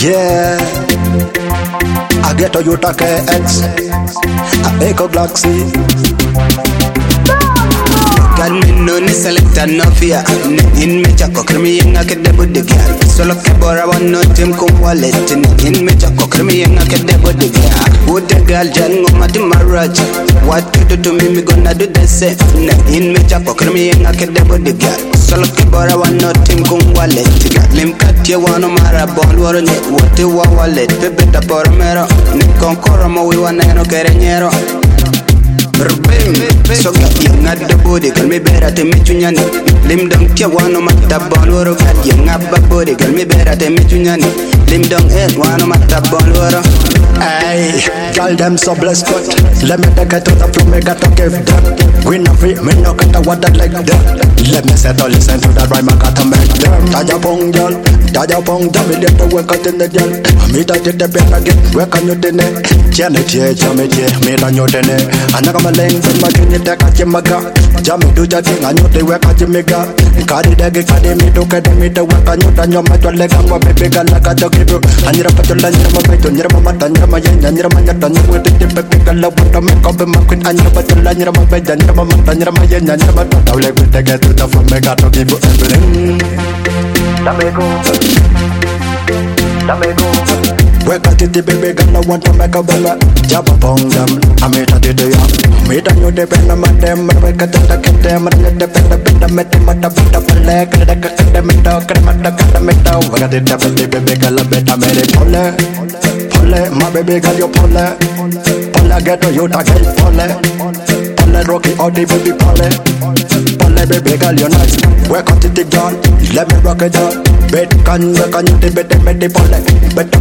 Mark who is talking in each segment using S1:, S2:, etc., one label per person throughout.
S1: Yeah, I get a Utah KX, a Echo Galaxy.
S2: Girl, me no ni select no fear. In me chako krimi yenga ke debo de girl. Solo ke bora wan no tim kum wallet. In me chako krimi yenga ke debo de girl. Would the girl jan ngoma di marriage? What you do to me gonna do the same. In me chako krimi yenga ke debo de girl. Solo ke bora wan no tim kum wallet. Lim kat ye wano mara bon waro ne. What you wa wallet? Pepe ta por mero. Ne konkoro mo we wana no kerenyero. So got young at the body, girl, me better to meet you, Yanni. Lim don't care one of my tap on water, got young at the body, girl, me better to meet you, Yanni. Lim don't hit one of my tap on water.
S1: Aye, girl, them so blessed, but let me take it to the floor, me got to give them. We no free, me no got to water like that. Let me settle, listen to that rhyme, I got to make them. Taja pong, girl, me let the work out in the girl. Me that did the better get, work on your dinner. Janet, me on your dinner. And I got my lane from my junior deck at Yamaga. Jammy do that thing, I know they work at Jamaica. Carry the gig, carry me to work on you, and your metal leg, I'm a baby girl, like a dog. And you're a put your lunch, I'm a bait on your mama, and you're my young, and you're my young, with the baby girl, I want to make up in my queen, and you're a put your lunch, you're my bait, and you're my mama, and you're my young, and you're my dog. I'll let me take it to the phone, make out to give you everything. Damego. Work at it, baby girl, I want to make a bella. Jab upon them, I made a day up. Made a new depend on my them, I work at the them, and let the better met him at the foot of a leg, and I got the metal, work at it, baby girl, I better made it pole, my baby girl, you pole, get to you, I get pole, rocky, all the baby pole, baby girl, you're nice. Work at it, girl, let me rock it out. Bet can work on you, better pole, better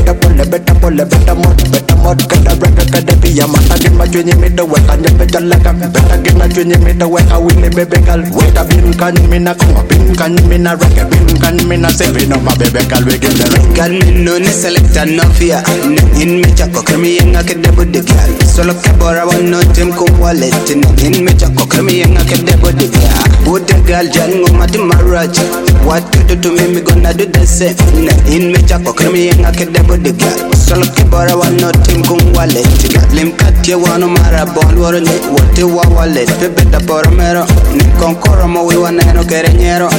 S1: mod, get a record, get a be a man. I get my junior made the work, and you better like a better get my junior made the work. I will live, baby girl. Wait a bin can me na come up, bin can me na record, bin can me na say, no, my baby girl, we give the ring.
S2: Girl, me no ni select no fear. In me chako krimi yenga ke debo de girl. Solo ke bora wan no tim kum wallet. In me chako krimi yenga ke debo de girl. Would the girl jan ngoma di marriage? What you do to me gonna do the same. In me chako krimi yenga ke debo de girl. Solo ke bora wan no tim kum wallet. Lim kat ye wano mara bon waro ne. What you wa wallet? Pepe ta por mero. Ne konkoro mo we wana no kerenyero.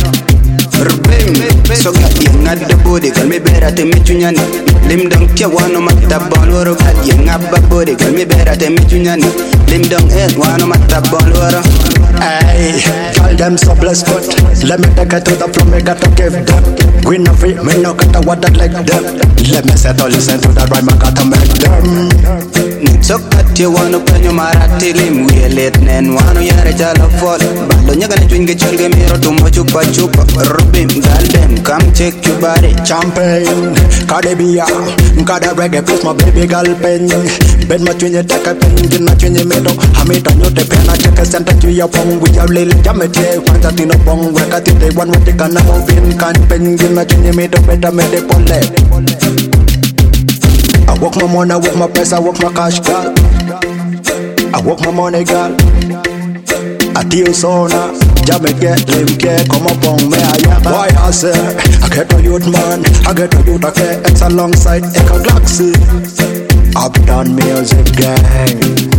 S2: So got young at the body, girl, me better to meet you, Yanni. Lim don't care one of my tap on water, got young at the body, girl, me better to meet you, Yanni. Lim don't hit one of my tap on water.
S1: Aye, girl, them so blessed, but let me take it to the floor, me got to give them. We no free, me no got to water like them. Let me settle, listen to that rhyme, I got to make them.
S2: So cut you wanna pen your marati lim, we late nen, one yara jala fall. Balo nyaga na chwinge cholge miro tumbo chupa chupa. Rubim, galdem, come check your body.
S1: Champagne, Caribbean, got a reggae plus my baby girl pen. Ben my twin, take a pen, get my twin, meadow. I made a new pen, I check a center to your phone with your little jamete. One that in a bong, work at it, one with the gun of in can pen, get my twin, meadow, better made a pole. I work my money, I work my price, I work my cash, girl. I work my money, girl. I deal so now. Jammy get lim get come up on me, boy, I say I get a youth man, I get a youth, okay, it's alongside Echo Galaxy. I've done music gang.